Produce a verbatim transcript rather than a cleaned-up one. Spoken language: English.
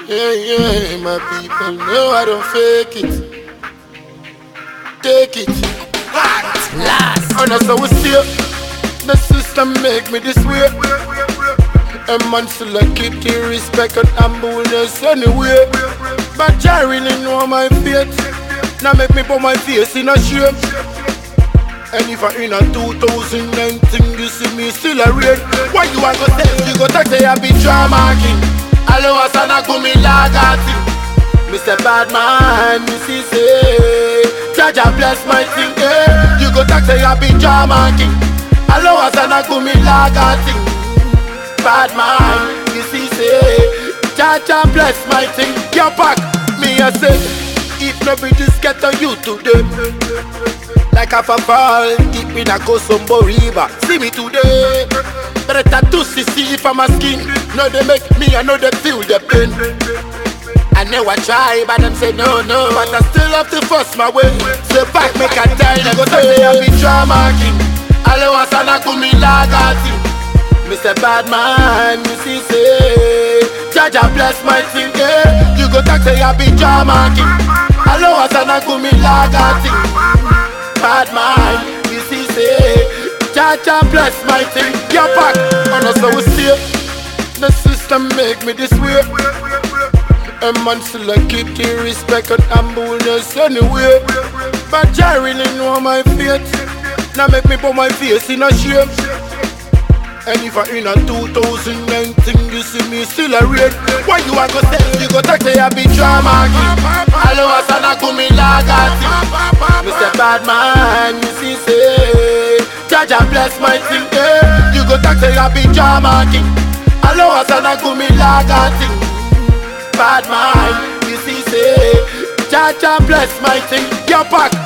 Yeah, yeah, my people know I don't fake it. Take it. Last. And that's how we see it. The system make me this way. A man still I keep the respect and humbleness anyway. But I really know my fate. Now make me put my face in a shame. And if I in a two thousand nineteen, you see me still a rain. Why you want to say you go talk say I be drama king? Allo asana kumi lagati. Mister Badman, you see say Jaja bless my thing, eh. You go talk say I be drama king. Allo asana kumi lagati. Badman, you see say Jaja bless my thing. Your back, me I say if no be this get on you today. Like a fall deep in a Kosombo river. See me today. Better tattoo see see if I'm a skin. No they make me, I know they feel the pain. I never try, but them say no, no. But I still have to force my way. Say back, make a die. They go say I be drama king. Allo asana kumi lagati. Mister Badman, you see say Jaja bless my thing, eh. You go talk say I be drama king. Allo asana kumi lagati. Badman, you see say Jaja bless my thing. Your back, and also we see the system make me this way. A man still I keep the respect and humbleness anyway. But I really know my fate. Now make me put my face in a shame. And if I in a two thousand nineteen, you see me still a rain. Why you want to say you go talk say I be drama king? Allo asana kumi lagati. Mister Badman, you see say Jaja bless my thing, eh. You go talk say I be drama king. Allo asana kumi lagati. Badman, you see say Jaja bless my thing. Your back.